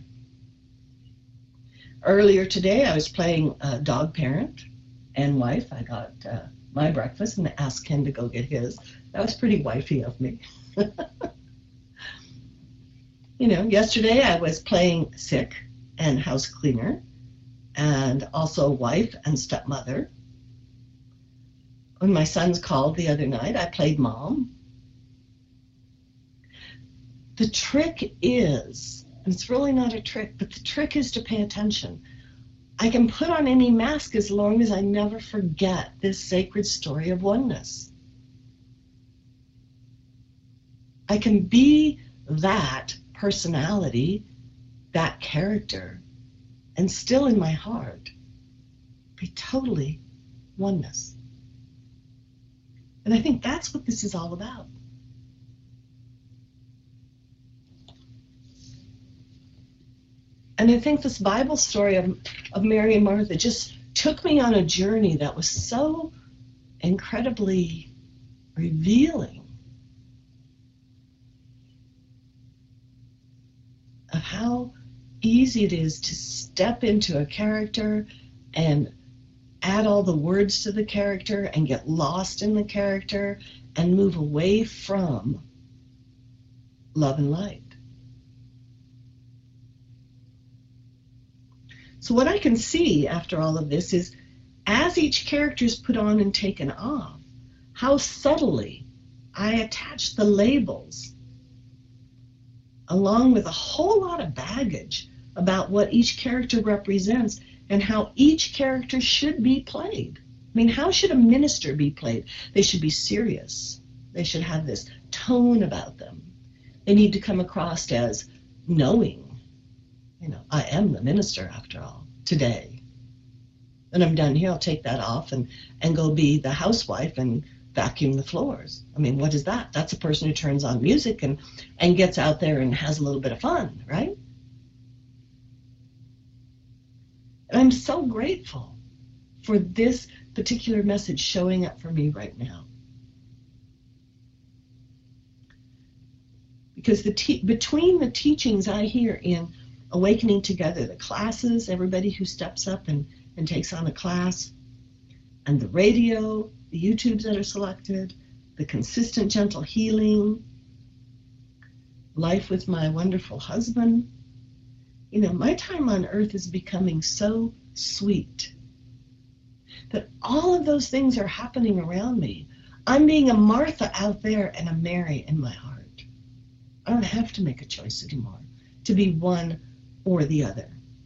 Earlier today, I was playing dog parent and wife. I got my breakfast and asked Ken to go get his. That was pretty wifey of me. Yesterday I was playing sick and house cleaner and also wife and stepmother. When my sons called the other night, I played mom. The trick is, and it's really not a trick, but the trick is to pay attention. I can put on any mask as long as I never forget this sacred story of oneness. I can be that personality, that character, and still in my heart be totally oneness. And I think that's what this is all about. And I think this Bible story of Mary and Martha just took me on a journey that was so incredibly revealing of how easy it is to step into a character and add all the words to the character and get lost in the character and move away from love and light. So what I can see after all of this is, as each character is put on and taken off, how subtly I attach the labels along with a whole lot of baggage about what each character represents and how each character should be played. I mean, how should a minister be played? They should be serious. They should have this tone about them. They need to come across as knowing. I am the minister after all, today. When I'm done here, I'll take that off and go be the housewife and vacuum the floors. I mean, what is that? That's a person who turns on music and gets out there and has a little bit of fun, right? And I'm so grateful for this particular message showing up for me right now. Because between the teachings I hear in Awakening Together, the classes, everybody who steps up and takes on a class, and the radio, the YouTubes that are selected, the consistent gentle healing, life with my wonderful husband. My time on earth is becoming so sweet that all of those things are happening around me. I'm being a Martha out there and a Mary in my heart. I don't have to make a choice anymore to be one or the other.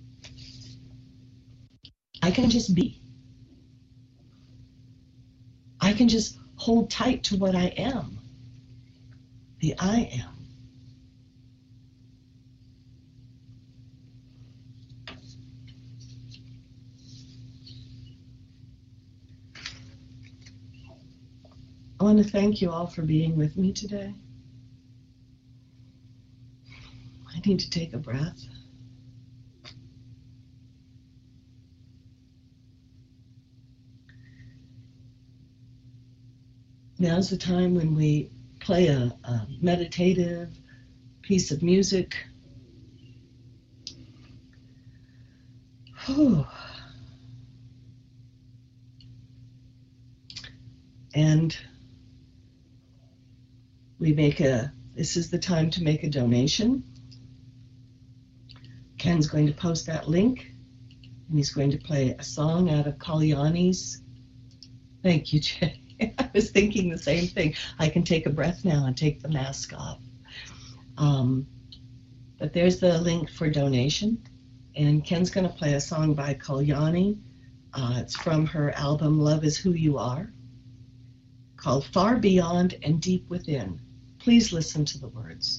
I can just be. I can just hold tight to what I am, the I am. I want to thank you all for being with me today. I need to take a breath. Now's the time when we play a meditative piece of music. And this is the time to make a donation. Ken's going to post that link, and he's going to play a song out of Kalyani's. Thank you, Jay. I was thinking the same thing. I can take a breath now and take the mask off. But there's the link for donation. And Ken's going to play a song by Kalyani. It's from her album Love Is Who You Are, called Far Beyond and Deep Within. Please listen to the words.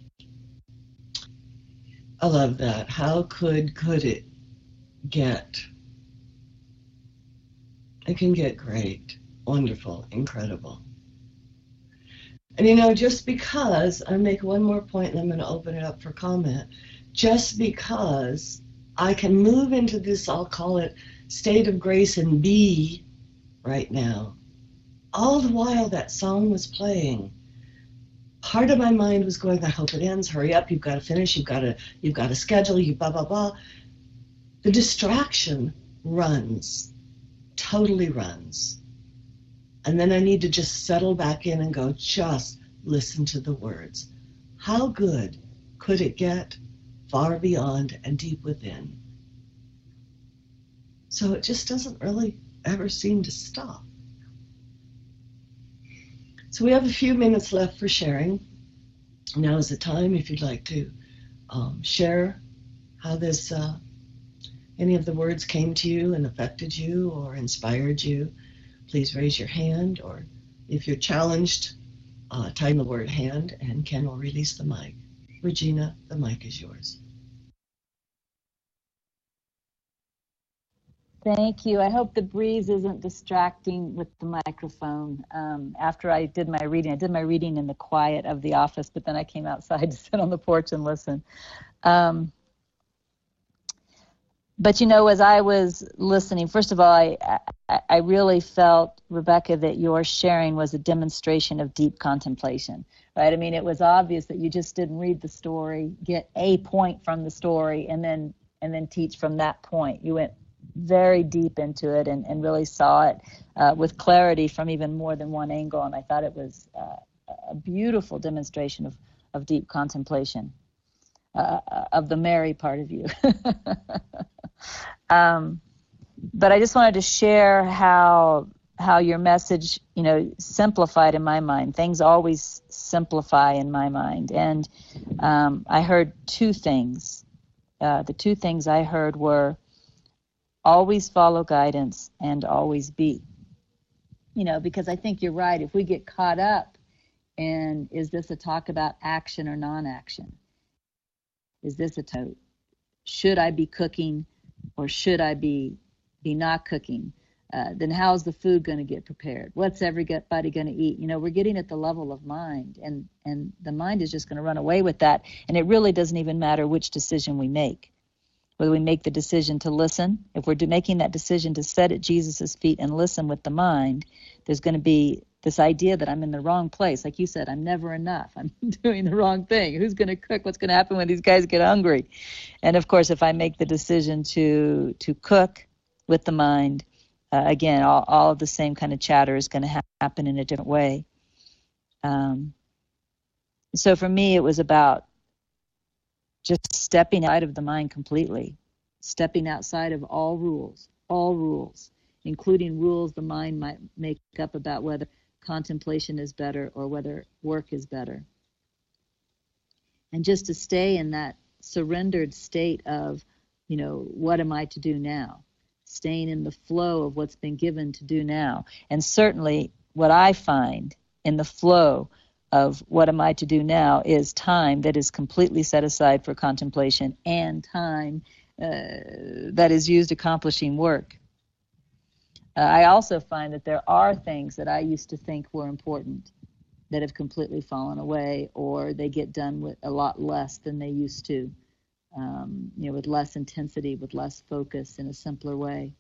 I love that. How could it get? It can get great, wonderful, incredible. And just because, I'll make one more point and I'm going to open it up for comment, just because I can move into this, I'll call it state of grace and be right now, all the while that song was playing, part of my mind was going, I hope it ends, hurry up, you've got to finish, you've got to schedule, you blah, blah, blah. The distraction runs, totally runs. And then I need to just settle back in and go, just listen to the words. How good could it get? Far beyond and deep within. So it just doesn't really ever seem to stop. So we have a few minutes left for sharing. Now is the time if you'd like to share how this, any of the words came to you and affected you or inspired you. Please raise your hand, or if you're challenged, type in the word hand and Ken will release the mic. Regina, the mic is yours. Thank you. I hope the breeze isn't distracting with the microphone. After I did my reading in the quiet of the office, but then I came outside to sit on the porch and listen. But as I was listening, first of all, I really felt, Rebecca, that your sharing was a demonstration of deep contemplation, right? I mean, it was obvious that you just didn't read the story, get a point from the story, and then teach from that point. You went very deep into it and really saw it with clarity from even more than one angle, and I thought it was a beautiful demonstration of deep contemplation, of the Mary part of you. But I just wanted to share how your message, simplified in my mind. Things always simplify in my mind. And I heard two things. The two things I heard were always follow guidance and always be. Because I think you're right. If we get caught up in, is this a talk about action or non-action? Is this should I be cooking or should I be not cooking? Then how's the food going to get prepared? What's everybody going to eat? We're getting at the level of mind, and the mind is just going to run away with that. And it really doesn't even matter which decision we make. Whether we make the decision to listen, if we're making that decision to sit at Jesus' feet and listen with the mind, there's going to be this idea that I'm in the wrong place. Like you said, I'm never enough. I'm doing the wrong thing. Who's going to cook? What's going to happen when these guys get hungry? And of course, if I make the decision to cook with the mind, again, all of the same kind of chatter is going to happen in a different way. So for me, it was about just stepping out of the mind completely, stepping outside of all rules, including rules the mind might make up about whether contemplation is better or whether work is better. And just to stay in that surrendered state of, what am I to do now? Staying in the flow of what's been given to do now. And certainly what I find in the flow of what am I to do now is time that is completely set aside for contemplation and time that is used accomplishing work. I also find that there are things that I used to think were important that have completely fallen away, or they get done with a lot less than they used to, with less intensity, with less focus, in a simpler way.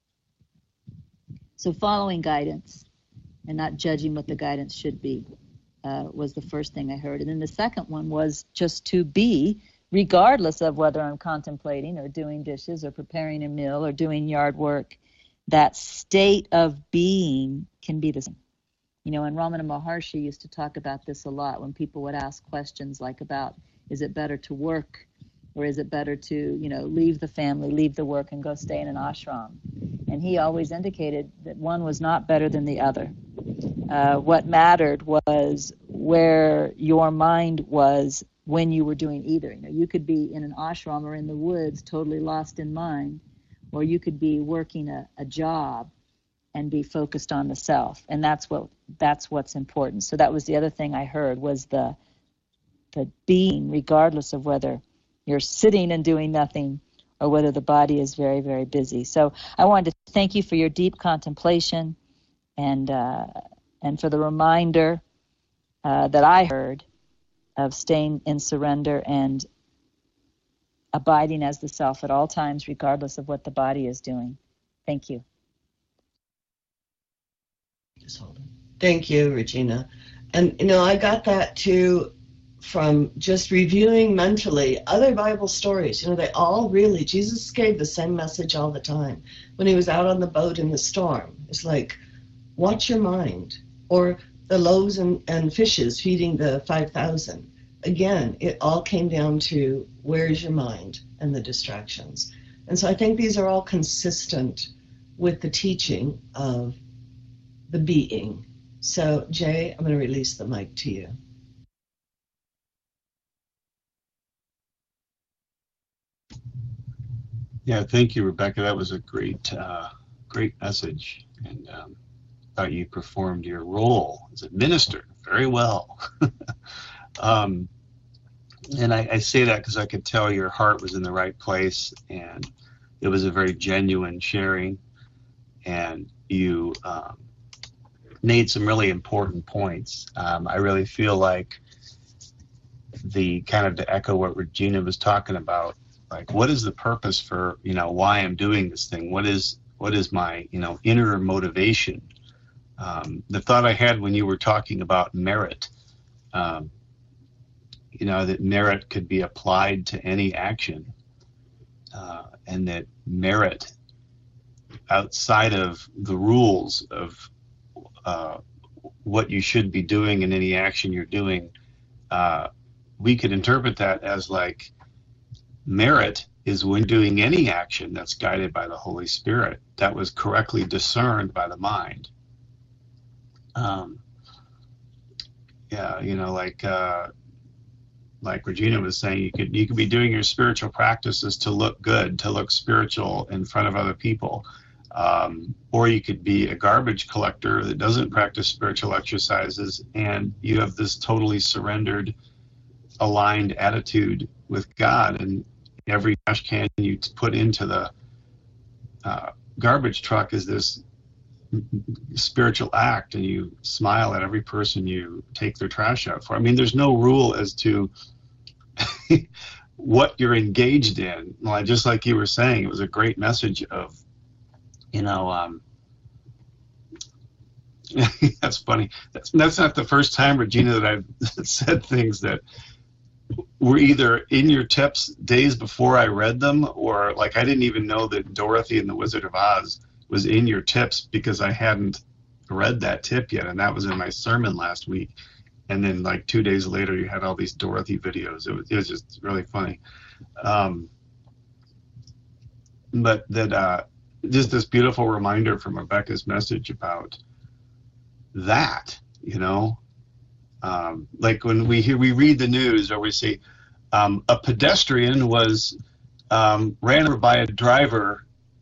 So following guidance and not judging what the guidance should be was the first thing I heard. And then the second one was just to be, regardless of whether I'm contemplating or doing dishes or preparing a meal or doing yard work, that state of being can be the same. And Ramana Maharshi used to talk about this a lot when people would ask questions like about, is it better to work or is it better to, leave the family, leave the work and go stay in an ashram? And he always indicated that one was not better than the other. What mattered was where your mind was when you were doing either. You could be in an ashram or in the woods totally lost in mind, or you could be working a job and be focused on the self. And that's what's important. So that was the other thing I heard, was the but being, regardless of whether you're sitting and doing nothing or whether the body is very, very busy. So I wanted to thank you for your deep contemplation and for the reminder that I heard of staying in surrender and abiding as the self at all times, regardless of what the body is doing. Thank you. Thank you, Regina. And, I got that too from just reviewing mentally other Bible stories. They all really, Jesus gave the same message all the time. When he was out on the boat in the storm, it's like, watch your mind. Or the loaves and fishes feeding the 5,000. Again, it all came down to where's your mind and the distractions. And so I think these are all consistent with the teaching of the being. So, Jay, I'm going to release the mic to you. Yeah, thank you, Rebecca. That was a great message, and thought you performed your role as a minister very well. And I say that because I could tell your heart was in the right place, and it was a very genuine sharing, and you made some really important points. I really feel like to echo what Regina was talking about, like, what is the purpose for, why I'm doing this thing? What is my, inner motivation? The thought I had when you were talking about merit, that merit could be applied to any action, and that merit outside of the rules of what you should be doing in any action you're doing, we could interpret that as like merit is when doing any action that's guided by the Holy Spirit, that was correctly discerned by the mind. Like Regina was saying, you could be doing your spiritual practices to look good, to look spiritual in front of other people, or you could be a garbage collector that doesn't practice spiritual exercises, and you have this totally surrendered, aligned attitude with God, and every trash can you put into the garbage truck is this spiritual act, and you smile at every person you take their trash out for. I mean, there's no rule as to what you're engaged in. Well, just like you were saying, it was a great message of, that's funny. That's not the first time, Regina, that I've said things that were either in your tips days before I read them, or like I didn't even know that Dorothy and the Wizard of Oz was in your tips because I hadn't read that tip yet, and that was in my sermon last week. And then like 2 days later, you had all these Dorothy videos. It was just really funny. But that just this beautiful reminder from Rebecca's message about that, like when we read the news, or we see a pedestrian was ran over by a driver.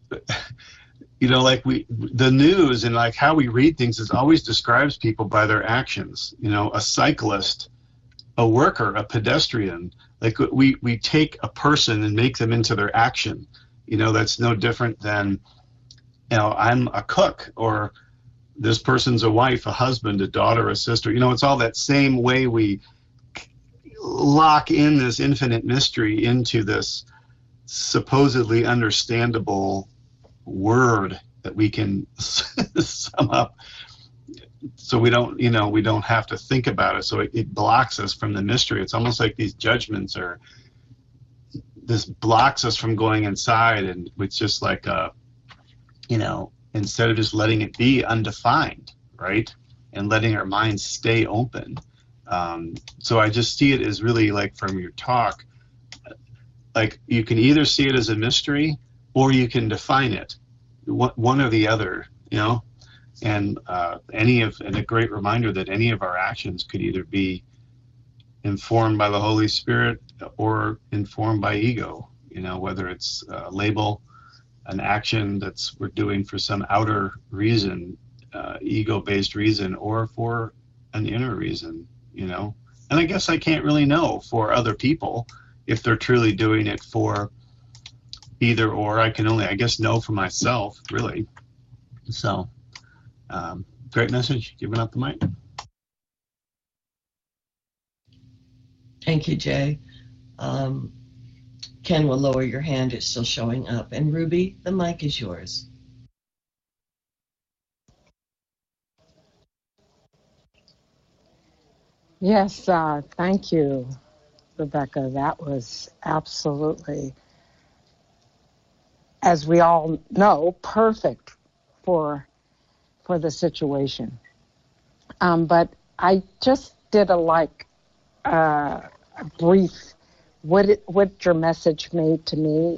The news and like how we read things is always describes people by their actions. A cyclist, a worker, a pedestrian. Like we take a person and make them into their action. That's no different than, I'm a cook, or this person's a wife, a husband, a daughter, a sister. It's all that same way we lock in this infinite mystery into this supposedly understandable word that we can sum up, so we don't have to think about it. So it blocks us from the mystery. It's almost like these judgments this blocks us from going inside, and it's just like instead of just letting it be undefined, right, and letting our minds stay open. So I just see it as really, like, from your talk, like you can either see it as a mystery or you can define it, one or the other, and a great reminder that any of our actions could either be informed by the Holy Spirit or informed by ego, whether it's a label, an action we're doing for some outer reason, ego-based reason, or for an inner reason, And I guess I can't really know for other people if they're truly doing it for either or. I can only, I guess, know for myself, really. So, great message. Giving up the mic. Thank you, Jay. Ken will lower your hand. It's still showing up. And Ruby, the mic is yours. Yes, thank you, Rebecca. That was absolutely, as we all know, perfect for the situation. But I just did a brief what your message made to me,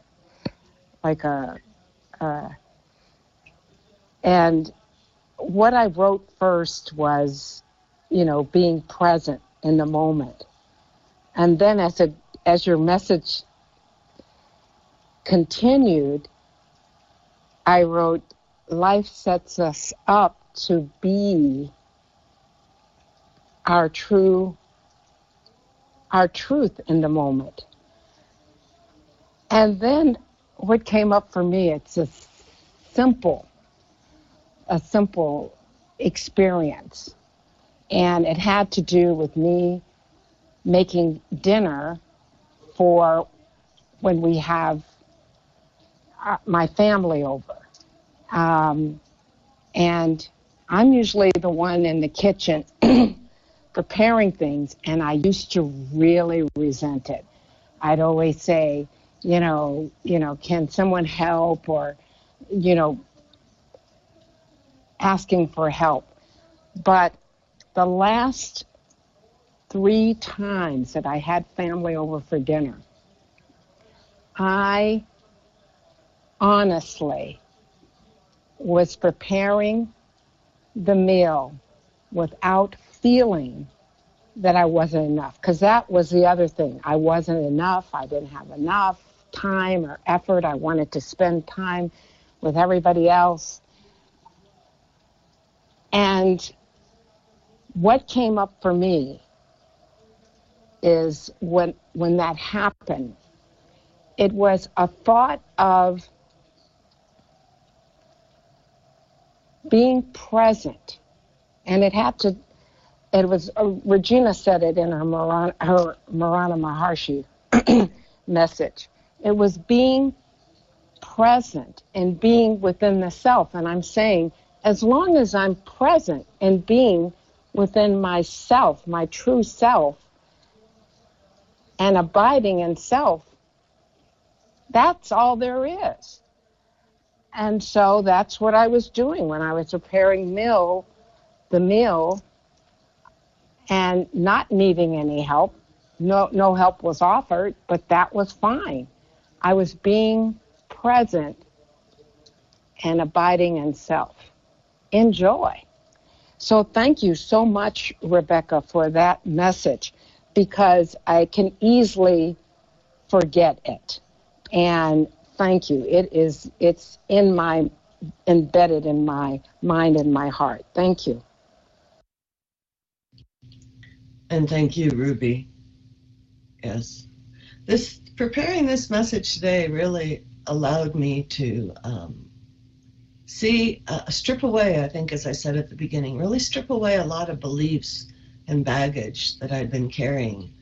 and what I wrote first was, being present in the moment. And then as your message continued, I wrote, life sets us up to be our truth in the moment. And then what came up for me, it's a simple experience. And it had to do with me making dinner for when we have my family over. And I'm usually the one in the kitchen preparing things, and I used to really resent it. I'd always say, can someone help, or, asking for help. But the last 3 times that I had family over for dinner, I honestly was preparing the meal without feeling that I wasn't enough. Because that was the other thing. I wasn't enough. I didn't have enough time or effort. I wanted to spend time with everybody else. And what came up for me is when that happened, it was a thought of being present. And Regina said it in her Marana Maharshi message. It was being present and being within the self. And I'm saying, as long as I'm present and being within myself, my true self, and abiding in self, that's all there is. And so that's what I was doing when I was preparing the meal, and not needing any help. No help was offered, but that was fine. I was being present and abiding in self. Enjoy. So thank you so much, Rebecca, for that message, because I can easily forget it. And thank you. It's embedded in my mind and my heart. Thank you. And thank you, Ruby. Yes. Preparing this message today really allowed me to strip away, I think, as I said at the beginning, really strip away a lot of beliefs and baggage that I'd been carrying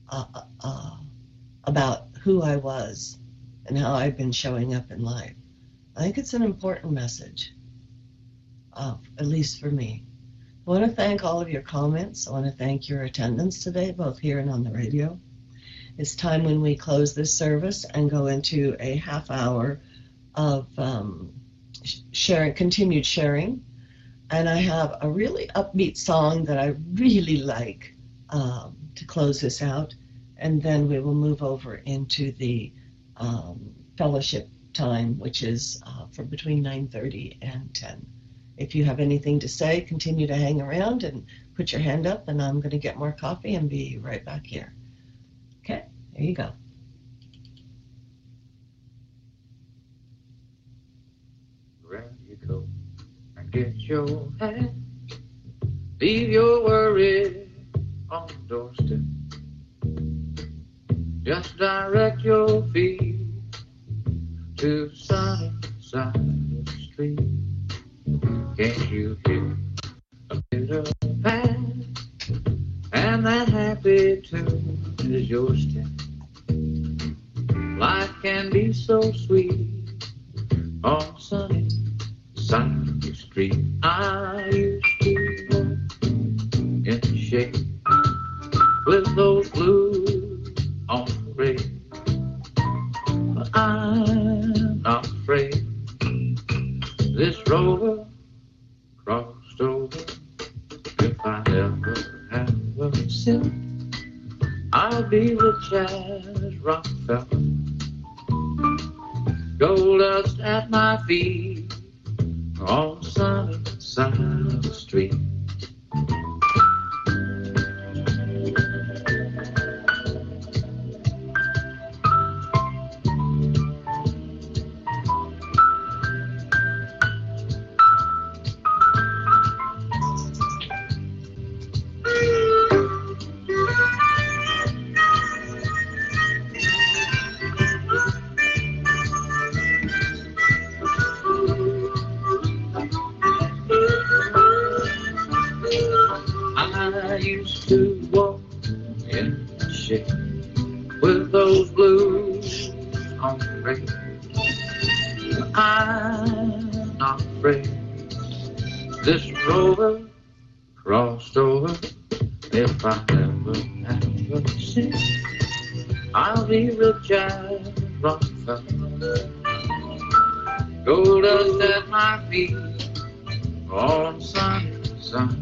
about who I was and how I've been showing up in life. I think it's an important message, at least for me. I want to thank all of your comments. I want to thank your attendance today, both here and on the radio. It's time when we close this service and go into a half hour of continued sharing. And I have a really upbeat song that I really like to close this out. And then we will move over into the fellowship time, which is for between 9:30 and 10. If you have anything to say, continue to hang around and put your hand up, and I'm going to get more coffee and be right back here. Okay, there you go. Wherever you go, and get your hand, leave your worries on the doorstep. Just direct your feet to the sunny side of the street. Can't you hear a bitter pan? And that happy tune is your step. Life can be so sweet on the sunny side of the street. I used to walk in the shade with those blues on parade. But I'm not afraid. This rover crossed over. If I ever have a sip, I'll be rich as Rockefeller. Gold dust at my feet on the sunny side of the street. I used to walk in the shade with those blues on the radio. I'm not afraid. This rover crossed over. If I ever have a cent, I'll be rich as Rockefeller. Gold dust at my feet on the sunny side.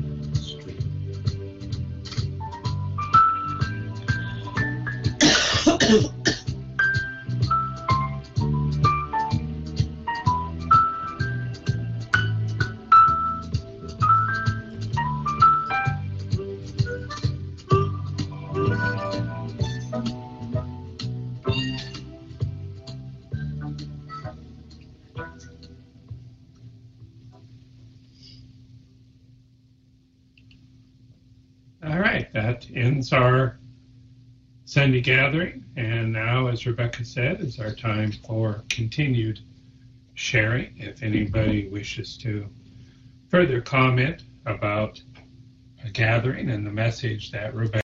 All right, that ends our Sunday gathering. And now, as Rebecca said, is our time for continued sharing. If anybody wishes to further comment about a gathering and the message that Rebecca